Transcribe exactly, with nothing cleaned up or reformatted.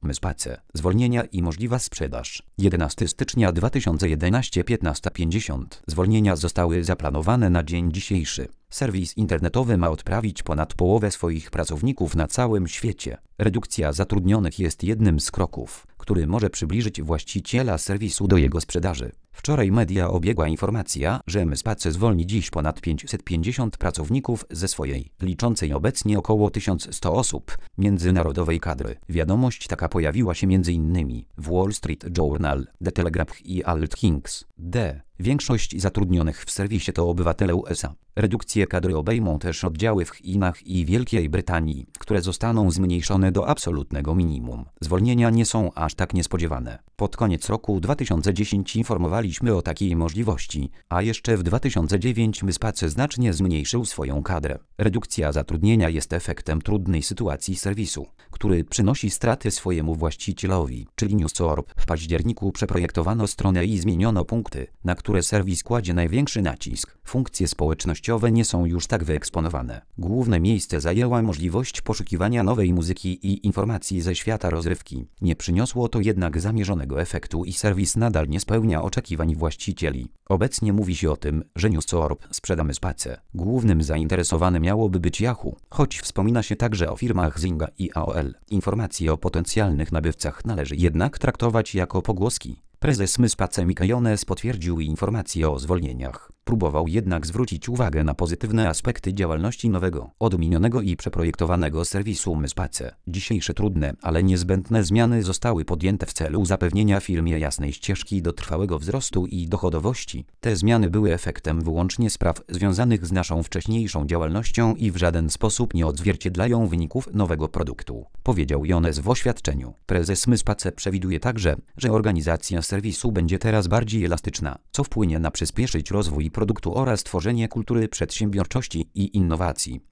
MySpace. Zwolnienia i możliwa sprzedaż. jedenastego stycznia dwa tysiące jedenastego, piętnasta pięćdziesiąt. Zwolnienia zostały zaplanowane na dzień dzisiejszy. Serwis internetowy ma odprawić ponad połowę swoich pracowników na całym świecie. Redukcja zatrudnionych jest jednym z kroków, który może przybliżyć właściciela serwisu do jego sprzedaży. Wczoraj media obiegła informacja, że MySpace zwolni dziś ponad pięćset pięćdziesiąt pracowników ze swojej, liczącej obecnie około tysiąc sto osób, międzynarodowej kadry. Wiadomość taka pojawiła się m.in. w Wall Street Journal, The Telegraph i Alt Kings. D. Większość zatrudnionych w serwisie to obywatele U S A. Redukcje kadry obejmą też oddziały w Chinach i Wielkiej Brytanii, które zostaną zmniejszone do absolutnego minimum. Zwolnienia nie są aż tak niespodziewane. Pod koniec roku dwa tysiące dziesiątego informowaliśmy o takiej możliwości, a jeszcze w dwa tysiące dziewiątym MySpace znacznie zmniejszył swoją kadrę. Redukcja zatrudnienia jest efektem trudnej sytuacji serwisu, który przynosi straty swojemu właścicielowi, czyli News kropka org. W październiku przeprojektowano stronę i zmieniono punkty, na które serwis kładzie największy nacisk. Funkcje społecznościowe nie są już tak wyeksponowane. Główne miejsce zajęła możliwość poszukiwania nowej muzyki i informacji ze świata rozrywki. Nie przyniosło to jednak zamierzonego efektu i serwis nadal nie spełnia oczekiwań właścicieli. Obecnie mówi się o tym, że News kropka org sprzeda MySpace. Głównym zainteresowanym miałoby być Yahoo, choć wspomina się także o firmach Zynga i A O L. Informacje o potencjalnych nabywcach należy jednak traktować jako pogłoski. Prezes MySpace Mickey Jones potwierdził informacje o zwolnieniach. Próbował jednak zwrócić uwagę na pozytywne aspekty działalności nowego, odmienionego i przeprojektowanego serwisu MySpace. Dzisiejsze trudne, ale niezbędne zmiany zostały podjęte w celu zapewnienia firmie jasnej ścieżki do trwałego wzrostu i dochodowości. Te zmiany były efektem wyłącznie spraw związanych z naszą wcześniejszą działalnością i w żaden sposób nie odzwierciedlają wyników nowego produktu, powiedział Jones w oświadczeniu. Prezes MySpace przewiduje także, że organizacja serwisu będzie teraz bardziej elastyczna, co wpłynie na przyspieszyć rozwój produktu oraz tworzenie kultury przedsiębiorczości i innowacji.